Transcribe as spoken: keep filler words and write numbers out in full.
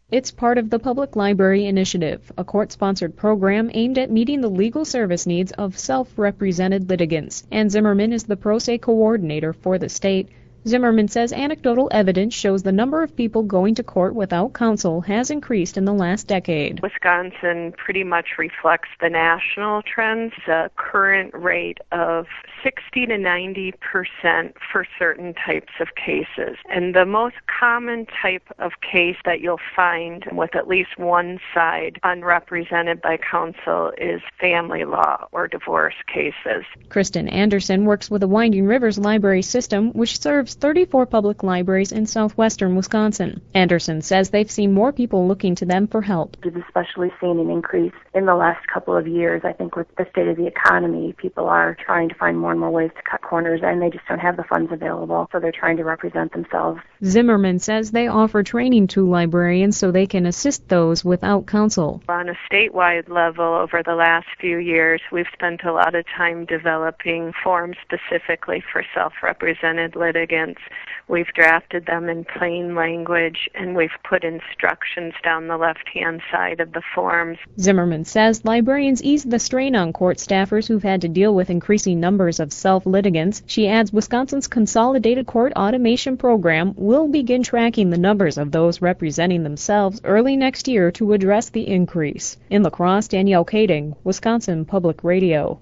It's part of the Public Library Initiative, a court-sponsored program aimed at meeting the legal service needs of self-represented litigants. Ann Zimmerman is the pro se coordinator for the state. Zimmerman says anecdotal evidence shows the number of people going to court without counsel has increased in the last decade. Wisconsin pretty much reflects the national trends, a current rate of sixty to ninety percent for certain types of cases. And the most common type of case that you'll find with at least one side unrepresented by counsel is family law or divorce cases. Kristen Anderson works with the Winding Rivers Library System, which serves thirty-four public libraries in southwestern Wisconsin. Anderson says they've seen more people looking to them for help. We've especially seen an increase in the last couple of years. I think with the state of the economy, people are trying to find more and more ways to cut corners, and they just don't have the funds available, so they're trying to represent themselves. Zimmerman says they offer training to librarians so they can assist those without counsel. On a statewide level, over the last few years, we've spent a lot of time developing forms specifically for self-represented litigants. We've drafted them in plain language, and we've put instructions down the left-hand side of the forms. Zimmerman says librarians ease the strain on court staffers who've had to deal with increasing numbers of self-litigants. She adds Wisconsin's Consolidated Court Automation Program will begin tracking the numbers of those representing themselves early next year to address the increase. In La Crosse, Danielle Kading, Wisconsin Public Radio.